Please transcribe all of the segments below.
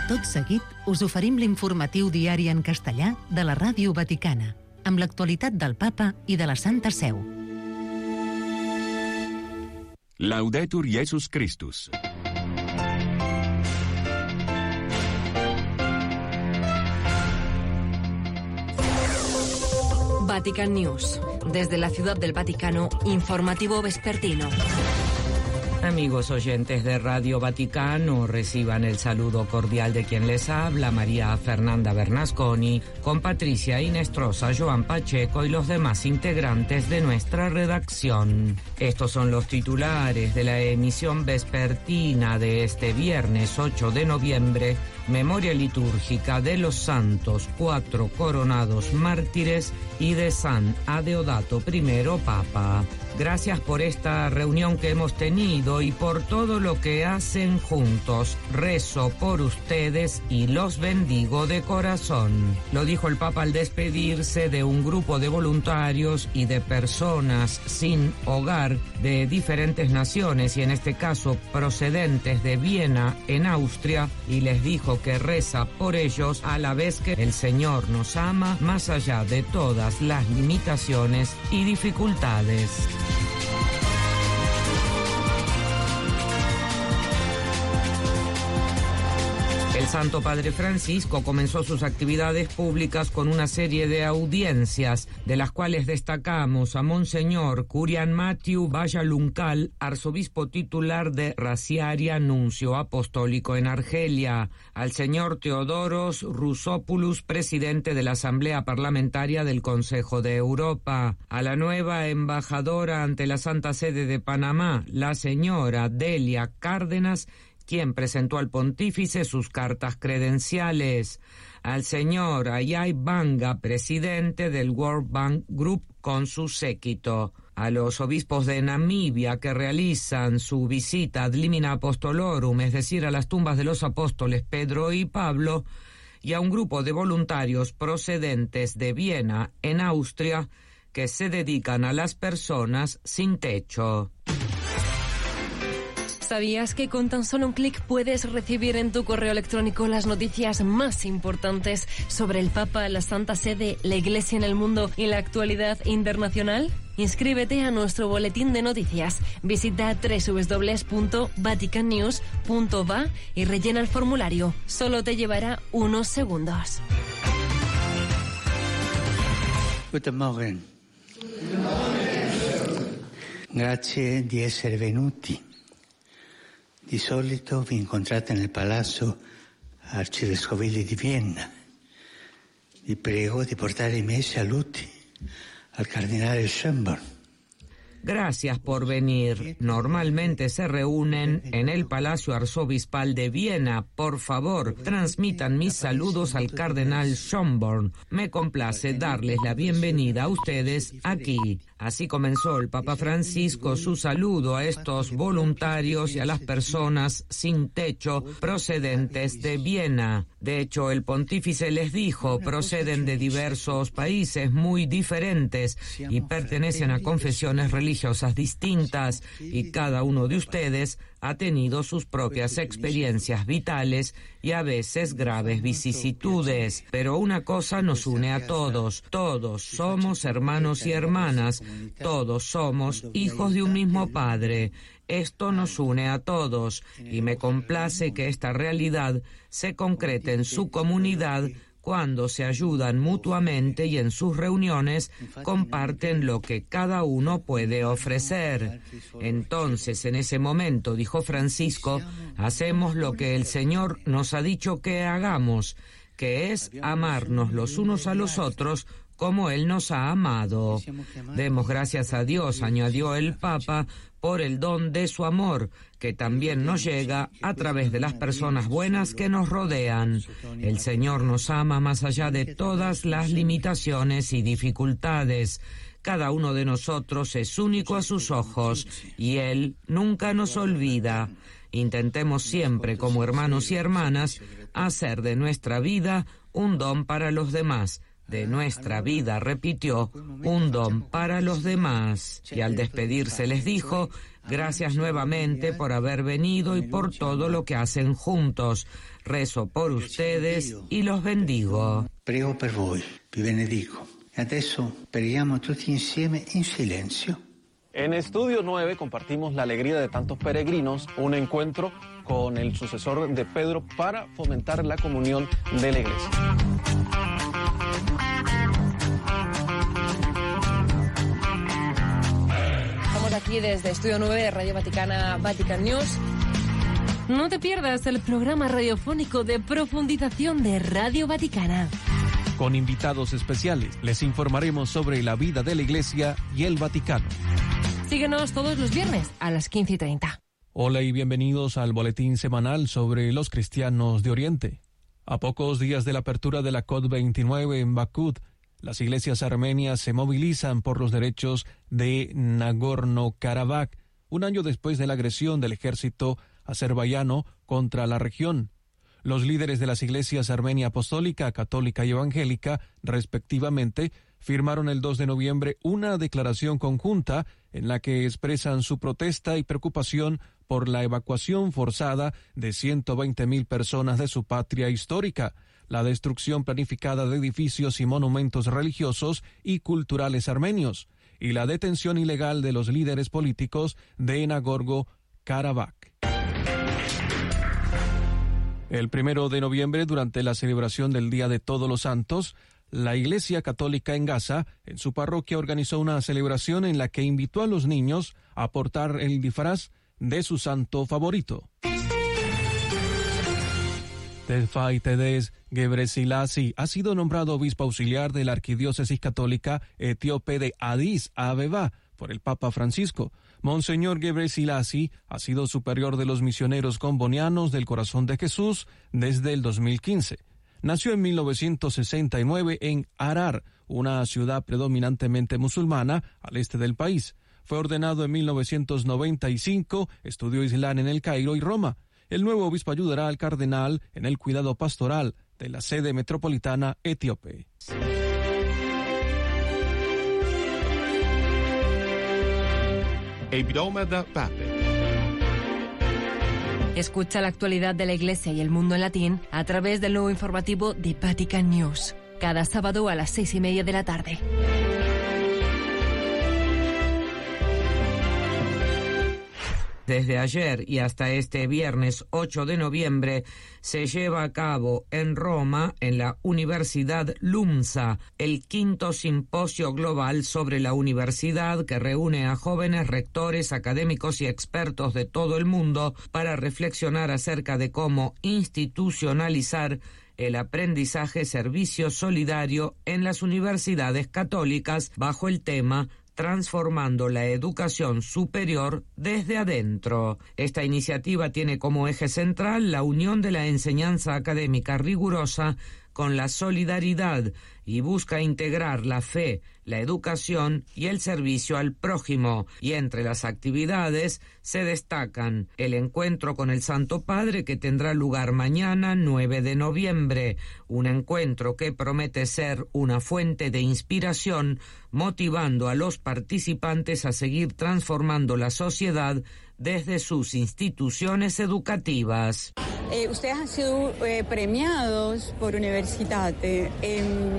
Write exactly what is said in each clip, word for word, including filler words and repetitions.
Tot seguit, us oferim l'informatiu diari en castellà de la Ràdio Vaticana, amb l'actualitat del Papa i de la Santa Seu. Laudetur Jesus Christus. Vatican News. Desde la Ciudad del Vaticano, informativo vespertino. Amigos oyentes de Radio Vaticano, reciban el saludo cordial de quien les habla, María Fernanda Bernasconi, con Patricia Inestrosa, Joan Pacheco y los demás integrantes de nuestra redacción. Estos son los titulares de la emisión vespertina de este viernes ocho de noviembre, memoria litúrgica de los santos cuatro coronados mártires y de San Adeodato primero Papa. Gracias por esta reunión que hemos tenido y por todo lo que hacen juntos. Rezo por ustedes y los bendigo de corazón. Lo dijo el Papa al despedirse de un grupo de voluntarios y de personas sin hogar de diferentes naciones y en este caso procedentes de Viena, en Austria, y les dijo que reza por ellos a la vez que el Señor nos ama más allá de todas las limitaciones y dificultades. El Santo Padre Francisco comenzó sus actividades públicas con una serie de audiencias, de las cuales destacamos a Monseñor Curian Matthew Vallaluncal, arzobispo titular de Raciaria, nuncio apostólico en Argelia, al señor Theodoros Rousopoulos, presidente de la Asamblea Parlamentaria del Consejo de Europa, a la nueva embajadora ante la Santa Sede de Panamá, la señora Delia Cárdenas, quien presentó al pontífice sus cartas credenciales, al señor Ayay Banga, presidente del World Bank Group, con su séquito, a los obispos de Namibia que realizan su visita ad limina apostolorum, es decir, a las tumbas de los apóstoles Pedro y Pablo, y a un grupo de voluntarios procedentes de Viena, en Austria, que se dedican a las personas sin techo. ¿Sabías que con tan solo un clic puedes recibir en tu correo electrónico las noticias más importantes sobre el Papa, la Santa Sede, la Iglesia en el mundo y la actualidad internacional? Inscríbete a nuestro boletín de noticias. Visita doble u doble u doble u punto vatican news punto va y rellena el formulario. Solo te llevará unos segundos. Guten Morgen. Grazie di essere venuti. Di solito vi incontrate nel Palazzo Arcivescovile di Vienna. Vi prego di portare i miei saluti al cardinale Schönborn. Gracias por venir. Normalmente se reúnen en el Palacio Arzobispal de Viena. Por favor, transmitan mis saludos al cardenal Schönborn. Me complace darles la bienvenida a ustedes aquí. Así comenzó el Papa Francisco su saludo a estos voluntarios y a las personas sin techo procedentes de Viena. De hecho, el pontífice les dijo, proceden de diversos países muy diferentes y pertenecen a confesiones religiosas distintas, y cada uno de ustedes ha tenido sus propias experiencias vitales y a veces graves vicisitudes. Pero una cosa nos une a todos. Todos somos hermanos y hermanas. Todos somos hijos de un mismo Padre. Esto nos une a todos y me complace que esta realidad se concrete en su comunidad cuando se ayudan mutuamente y en sus reuniones comparten lo que cada uno puede ofrecer. Entonces, en ese momento, dijo Francisco, hacemos lo que el Señor nos ha dicho que hagamos, que es amarnos los unos a los otros como Él nos ha amado. Demos gracias a Dios, añadió el Papa, por el don de su amor, que también nos llega a través de las personas buenas que nos rodean. El Señor nos ama más allá de todas las limitaciones y dificultades. Cada uno de nosotros es único a sus ojos y Él nunca nos olvida. Intentemos siempre, como hermanos y hermanas, hacer de nuestra vida un don para los demás. De nuestra vida, repitió, un don para los demás. Y al despedirse les dijo, Gracias nuevamente por haber venido y por todo lo que hacen juntos. Rezo por ustedes y los bendigo. Prego per voi, vi benedico. Adesso preghiamo tutti insieme in silenzio. En Estudio nueve compartimos la alegría de tantos peregrinos, un encuentro con el sucesor de Pedro para fomentar la comunión de la Iglesia. Estamos aquí desde Estudio nueve de Radio Vaticana, Vatican News. No te pierdas el programa radiofónico de profundización de Radio Vaticana. Con invitados especiales les informaremos sobre la vida de la Iglesia y el Vaticano. Síguenos todos los viernes a las quince y treinta. Hola y bienvenidos al boletín semanal sobre los cristianos de Oriente. A pocos días de la apertura de la COP veintinueve en Bakú, las iglesias armenias se movilizan por los derechos de Nagorno-Karabaj, un año después de la agresión del ejército azerbaiyano contra la región. Los líderes de las iglesias armenia apostólica, católica y evangélica, respectivamente, firmaron el dos de noviembre una declaración conjunta en la que expresan su protesta y preocupación por la evacuación forzada de ciento veinte mil personas de su patria histórica, la destrucción planificada de edificios y monumentos religiosos y culturales armenios, y la detención ilegal de los líderes políticos de Nagorno-Karabaj. El primero de noviembre, durante la celebración del Día de Todos los Santos, la Iglesia Católica en Gaza, en su parroquia, organizó una celebración en la que invitó a los niños a portar el disfraz de su santo favorito. Tedfai Tedes Gebreselassie ha sido nombrado obispo auxiliar de la Arquidiócesis Católica Etíope de Addis Abeba por el Papa Francisco. Monseñor Gebreselassie ha sido superior de los misioneros combonianos del Corazón de Jesús desde el dos mil quince. Nació en mil novecientos sesenta y nueve en Harar, una ciudad predominantemente musulmana al este del país. Fue ordenado en mil novecientos noventa y cinco, estudió Islam en el Cairo y Roma. El nuevo obispo ayudará al cardenal en el cuidado pastoral de la sede metropolitana etíope. Escucha la actualidad de la Iglesia y el mundo en latín a través del nuevo informativo de Vatican News, cada sábado a las seis y media de la tarde. Desde ayer y hasta este viernes ocho de noviembre se lleva a cabo en Roma, en la Universidad LUMSA, el quinto simposio global sobre la universidad que reúne a jóvenes rectores, académicos y expertos de todo el mundo para reflexionar acerca de cómo institucionalizar el aprendizaje servicio solidario en las universidades católicas bajo el tema Transformando la educación superior desde adentro. Esta iniciativa tiene como eje central la unión de la enseñanza académica rigurosa con la solidaridad y busca integrar la fe, la educación y el servicio al prójimo. Y entre las actividades se destacan el encuentro con el Santo Padre, que tendrá lugar mañana, nueve de noviembre, un encuentro que promete ser una fuente de inspiración, motivando a los participantes a seguir transformando la sociedad desde sus instituciones educativas. Eh, ustedes han sido eh, premiados por Universitate. Eh,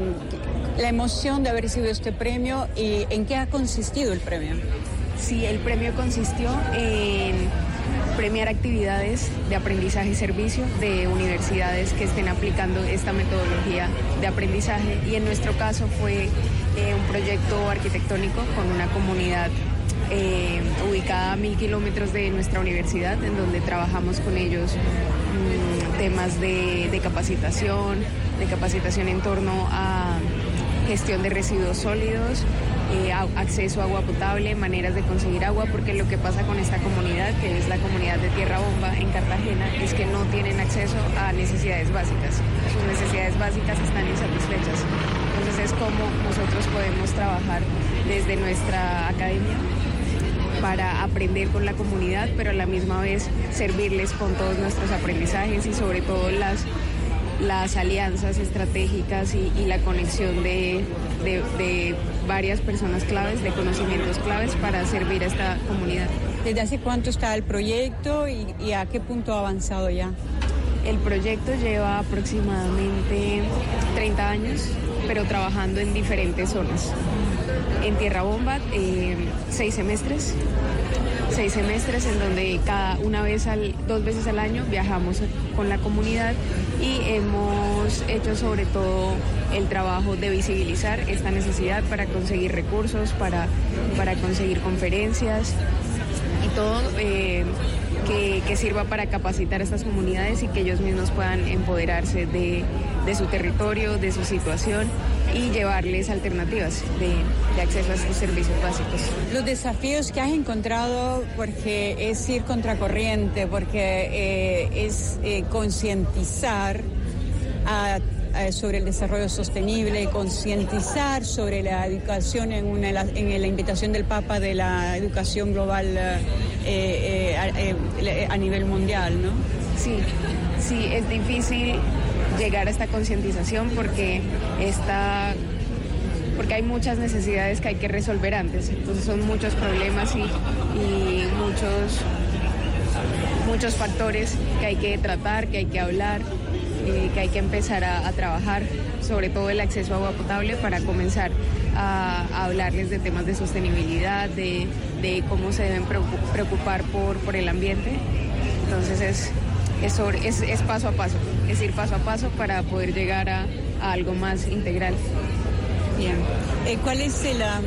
la emoción de haber recibido este premio y en qué ha consistido el premio. Sí, el premio consistió en premiar actividades de aprendizaje y servicio de universidades que estén aplicando esta metodología de aprendizaje, y en nuestro caso fue eh, un proyecto arquitectónico con una comunidad Eh, ubicada a mil kilómetros de nuestra universidad, en donde trabajamos con ellos mmm, temas de, de capacitación, de capacitación en torno a gestión de residuos sólidos, eh, a, acceso a agua potable, maneras de conseguir agua, porque lo que pasa con esta comunidad, que es la comunidad de Tierra Bomba en Cartagena, es que no tienen acceso a necesidades básicas. Sus necesidades básicas están insatisfechas. Entonces es como nosotros podemos trabajar desde nuestra academia para aprender con la comunidad, pero a la misma vez servirles con todos nuestros aprendizajes y sobre todo las, las alianzas estratégicas y, y la conexión de, de, de varias personas claves, de conocimientos claves para servir a esta comunidad. ¿Desde hace cuánto está el proyecto y, y a qué punto ha avanzado ya? El proyecto lleva aproximadamente treinta años, pero trabajando en diferentes zonas. En Tierra Bomba, eh, seis semestres, seis semestres en donde cada una vez al, dos veces al año viajamos con la comunidad y hemos hecho sobre todo el trabajo de visibilizar esta necesidad para conseguir recursos, para, para conseguir conferencias y todo eh, que, que sirva para capacitar a estas comunidades y que ellos mismos puedan empoderarse de, de su territorio, de su situación y llevarles alternativas de, de acceso a estos servicios básicos. Los desafíos que has encontrado, porque es ir contracorriente, porque eh, es eh, concientizar a sobre el desarrollo sostenible, concientizar sobre la educación en, una, en la invitación del Papa de la educación global eh, eh, eh, a nivel mundial, ¿no? Sí, sí, es difícil llegar a esta concientización porque está, porque hay muchas necesidades que hay que resolver antes, entonces son muchos problemas y, y muchos, muchos factores que hay que tratar, que hay que hablar. Eh, que hay que empezar a, a trabajar, sobre todo el acceso a agua potable, para comenzar a, a hablarles de temas de sostenibilidad, de, de cómo se deben preocupar por, por el ambiente. Entonces es, es, sobre, es, es paso a paso, es ir paso a paso para poder llegar a, a algo más integral. Bien. Eh, ¿Cuál es el, um,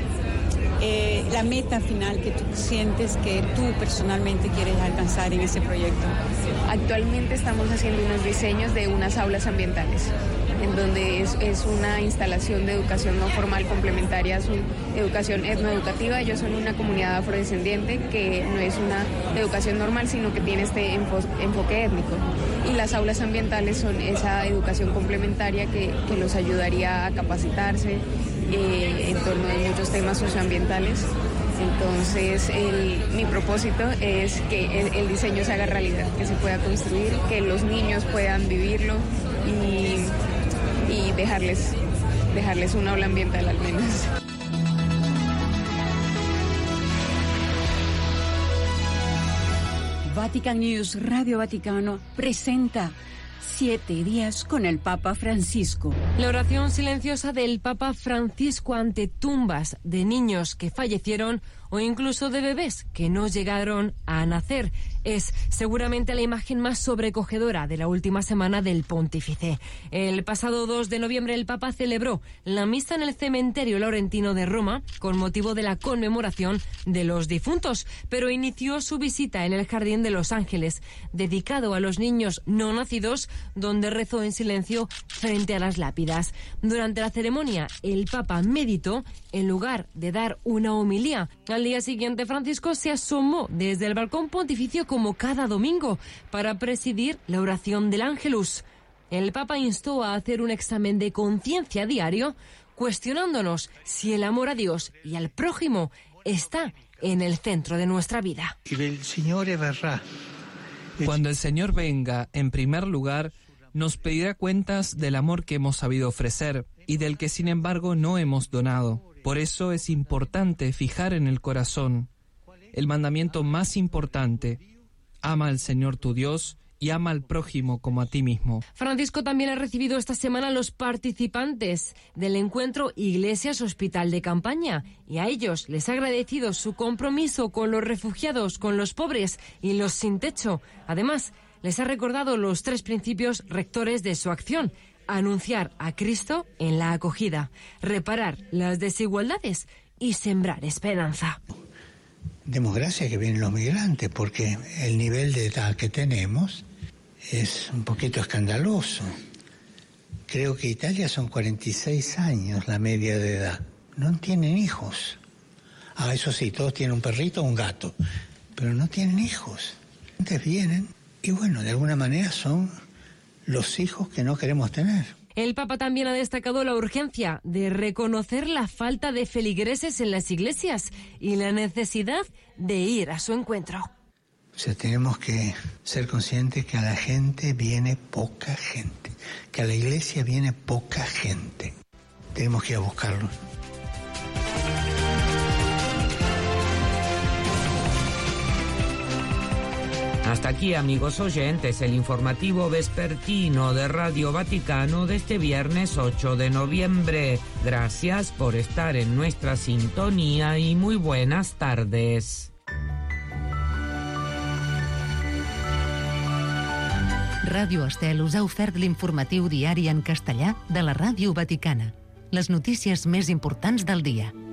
eh, la meta final que tú sientes que tú personalmente quieres alcanzar en ese proyecto? Actualmente estamos haciendo unos diseños de unas aulas ambientales, en donde es, es una instalación de educación no formal complementaria a su educación etnoeducativa. Ellos son una comunidad afrodescendiente que no es una educación normal, sino que tiene este enfo- enfoque étnico. Y las aulas ambientales son esa educación complementaria que, que los ayudaría a capacitarse eh, en torno a muchos temas socioambientales. Entonces, el, mi propósito es que el, el diseño se haga realidad, que se pueda construir, que los niños puedan vivirlo y, y dejarles, dejarles una aula ambiental al menos. Vatican News, Radio Vaticano, presenta Siete días con el Papa Francisco. La oración silenciosa del Papa Francisco ante tumbas de niños que fallecieron o incluso de bebés que no llegaron a nacer es seguramente la imagen más sobrecogedora de la última semana del pontífice. El pasado dos de noviembre el Papa celebró la misa en el cementerio laurentino de Roma con motivo de la conmemoración de los difuntos, pero inició su visita en el Jardín de los Ángeles, dedicado a los niños no nacidos, donde rezó en silencio frente a las lápidas. Durante la ceremonia, el Papa meditó en lugar de dar una homilía. Al día siguiente, Francisco se asomó desde el balcón pontificio como cada domingo para presidir la oración del Ángelus. El Papa instó a hacer un examen de conciencia diario, cuestionándonos si el amor a Dios y al prójimo está en el centro de nuestra vida. Cuando el Señor venga, en primer lugar, nos pedirá cuentas del amor que hemos sabido ofrecer y del que, sin embargo, no hemos donado. Por eso es importante fijar en el corazón el mandamiento más importante: ama al Señor tu Dios y ama al prójimo como a ti mismo. Francisco también ha recibido esta semana a los participantes del encuentro Iglesias Hospital de Campaña y a ellos les ha agradecido su compromiso con los refugiados, con los pobres y los sin techo. Además, les ha recordado los tres principios rectores de su acción: anunciar a Cristo en la acogida, reparar las desigualdades y sembrar esperanza. Demos gracias que vienen los migrantes, porque el nivel de edad que tenemos es un poquito escandaloso. Creo que Italia son cuarenta y seis años la media de edad. No tienen hijos. Ah, eso sí, todos tienen un perrito o un gato, pero no tienen hijos. Entonces vienen y bueno, de alguna manera son los hijos que no queremos tener. El Papa también ha destacado la urgencia de reconocer la falta de feligreses en las iglesias y la necesidad de ir a su encuentro. O sea, tenemos que ser conscientes que a la gente viene poca gente, que a la iglesia viene poca gente. Tenemos que ir a buscarlos. Hasta aquí, amigos oyentes, el informativo vespertino de Radio Vaticano de este viernes ocho de noviembre. Gracias por estar en nuestra sintonía y muy buenas tardes. Ràdio Estel us ha ofert l'informatiu diari en castellà de la Ràdio Vaticana. Les notícies més importants del dia.